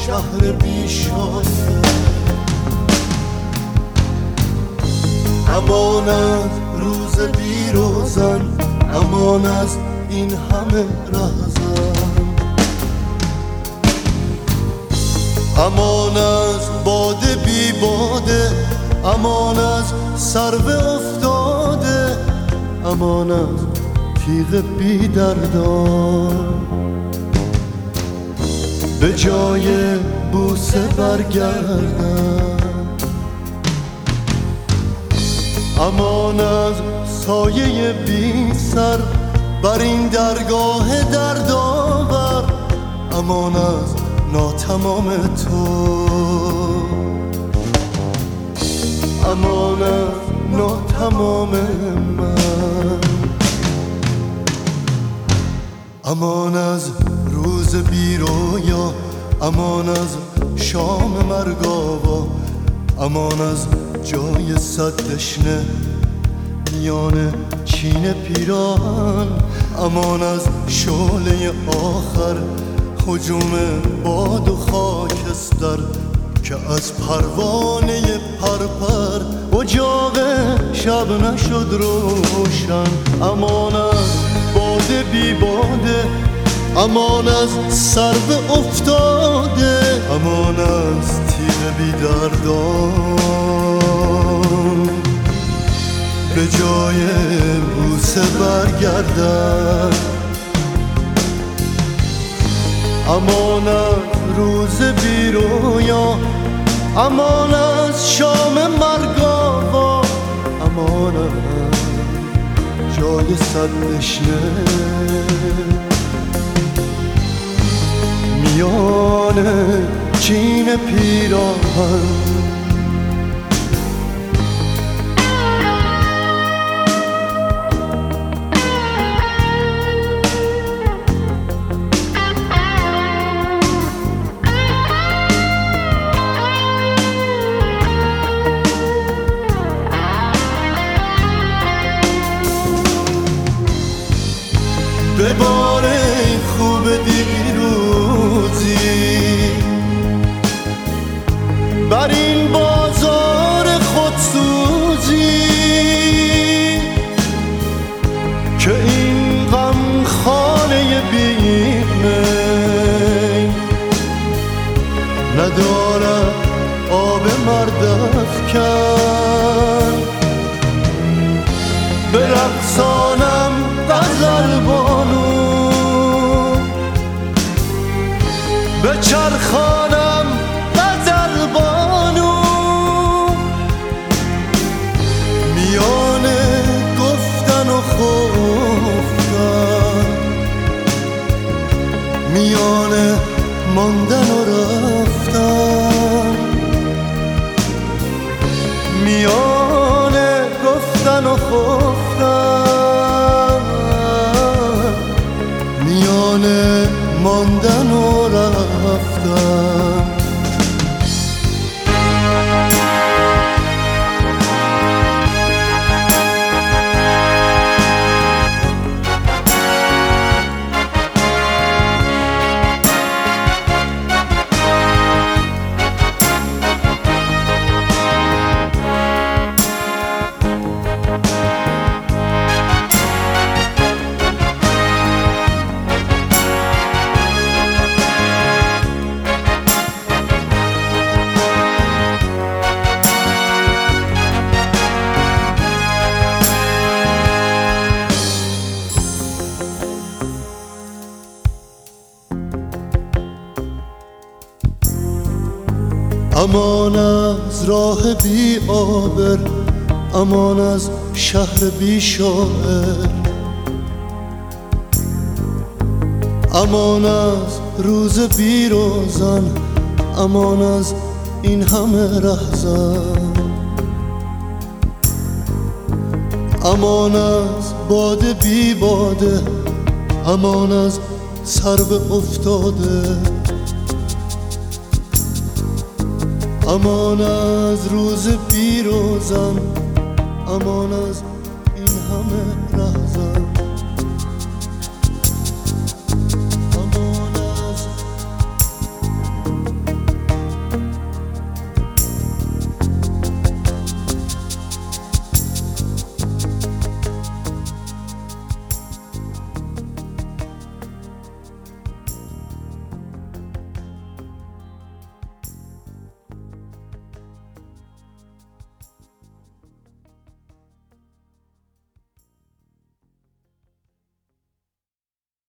شهر بیشانه. امان از روز بیروزن، امان از این همه رهزن، امان از باده بی باده، امان از سرو افتاده، امان از تیغ بی دردان. به جای بوسه برگردن، امان از سایه بی سر بر این درگاه دردآور، امان از ناتمام تو، امان از ناتمام من، امان از روز بی رویا، امان از شام مرگاوا، امان از جای صد دشنه میان چین پیراهن، امان از شعله آخر هجوم باد و خاکستر که از پروانه پرپر اجاق شب نشد روشن. امان از باده بی باده، امان از سرو افتاده، امان از تیغ بی دردان. به جای بوسه برگردن، امان از روز بی رویا، امان از شام مرگاوا، امان از جای صد دشنه میان چین پیراهن. به بار خوب دیروزی بر این بازار خودسوزی که این غم خانه بیمه ندارد آب مرد افکن. به رقصانم غزل بانو، به چرخانم غزل بانو، میان گفتن و خفتن، میان ماندن و رفتن، میان گفتن و خفتن، میان ماندن و رفتن. امان از راه بی آبر، امان از شهر بی شاعر، امان از روز بی روزن، امان از این همه رهزن، امان از باده بی باده، امان از سرو افتاده، امان از روز بیروزن، امان از این همه